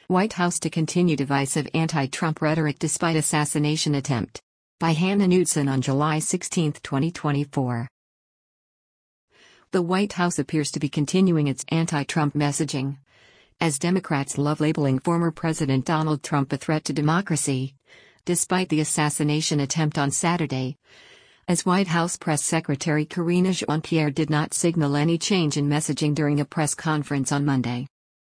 White House to continue divisive anti-Trump rhetoric despite assassination attempt. By Hannah Knudsen on July 16, 2024. The White House appears to be continuing its anti-Trump messaging, as Democrats love labeling former President Donald Trump a threat to democracy, despite the assassination attempt on Saturday, as White House Press Secretary Karine Jean-Pierre did not signal any change in messaging during a press conference on Monday.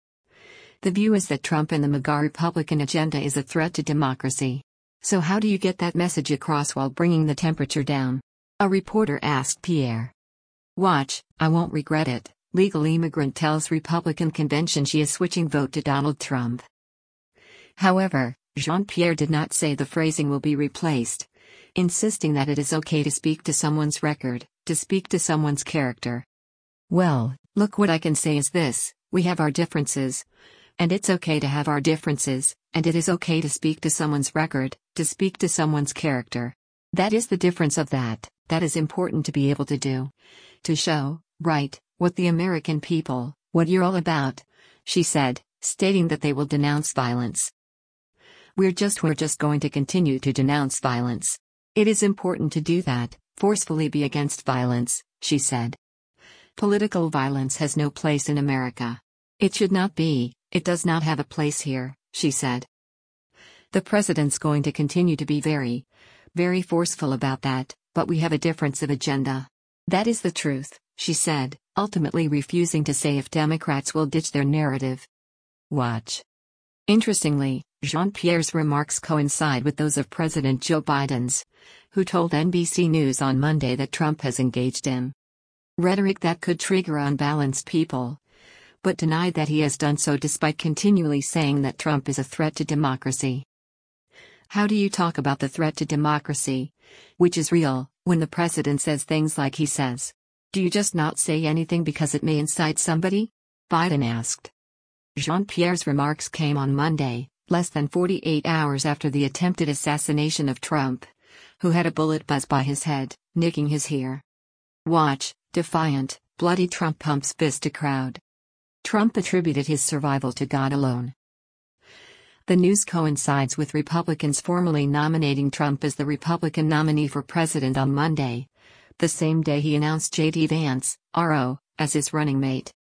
The view is that Trump and the MAGA Republican agenda is a threat to democracy. So how do you get that message across while bringing the temperature down? A reporter asked Pierre. Watch, I won't regret it, legal immigrant tells Republican convention she is switching vote to Donald Trump. However, Jean-Pierre did not say the phrasing will be replaced, insisting that it is okay to speak to someone's record, to speak to someone's character. Well, look, what I can say is this: we have our differences. And it's okay to have our differences, and it is okay to speak to someone's record, to speak to someone's character. That is the difference of that is important to be able to do. To show, right, what the American people, what you're all about, she said, stating that they will denounce violence. We're just going to continue to denounce violence. It is important to do that, forcefully be against violence, she said. Political violence has no place in America. It should not be. It does not have a place here, she said. The president's going to continue to be very, very forceful about that, but we have a difference of agenda. That is the truth, she said, ultimately refusing to say if Democrats will ditch their narrative. Watch. Interestingly, Jean-Pierre's remarks coincide with those of President Joe Biden's, who told NBC News on Monday that Trump has engaged in rhetoric that could trigger unbalanced people, but denied that he has done so despite continually saying that Trump is a threat to democracy. How do you talk about the threat to democracy, which is real, when the president says things like he says? Do you just not say anything because it may incite somebody? Biden asked. Jean-Pierre's remarks came on Monday, less than 48 hours after the attempted assassination of Trump, who had a bullet buzz by his head, nicking his ear. Watch, defiant, bloody Trump pumps fist to crowd. Trump attributed his survival to God alone. The news coincides with Republicans formally nominating Trump as the Republican nominee for president on Monday, the same day he announced J.D. Vance, RO, as his running mate.